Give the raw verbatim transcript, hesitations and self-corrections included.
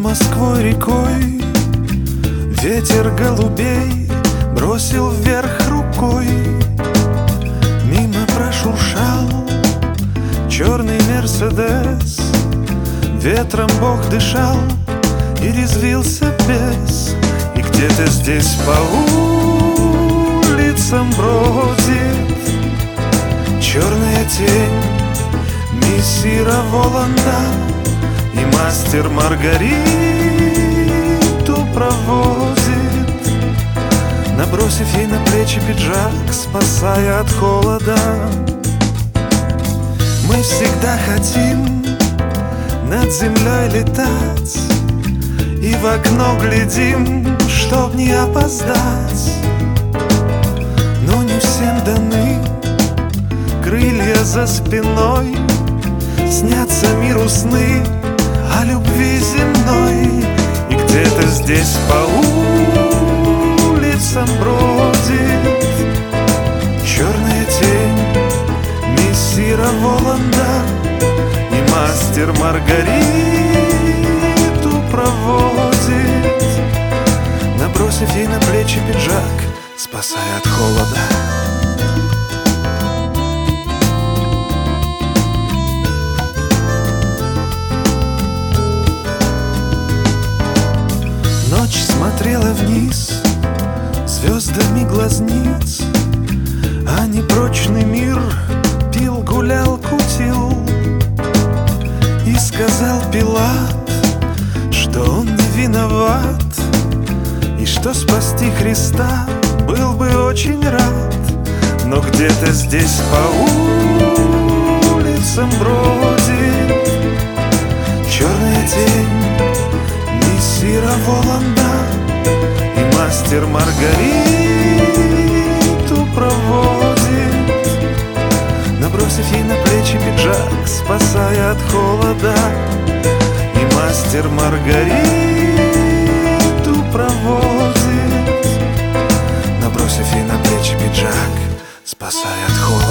Москвой рекой ветер голубей бросил вверх рукой. Мимо прошуршал черный Мерседес, ветром Бог дышал и резвился бес. И где-то здесь по улицам бродит черная тень мессира Воланда, и мастер Маргариту провозит, набросив ей на плечи пиджак, спасая от холода. Мы всегда хотим над землей летать и в окно глядим, чтоб не опоздать. Но не всем даны крылья за спиной, снятся миру сны о любви земной. И где-то здесь по улицам бродит черная тень мессира Воланда, и мастер Маргариту проводит, набросив ей на плечи пиджак, спасая от холода. Ночь смотрела вниз звездами глазниц, а непрочный мир пил, гулял, кутил. И сказал Пилат, что он не виноват, и что спасти Христа был бы очень рад. Но где-то здесь по улицам бродит черная тень мессира Воланда, и мастер Маргариту проводит, набросив ей на плечи пиджак, спасая от холода. И мастер Маргариту проводит, набросив ей на плечи пиджак, спасая от холода.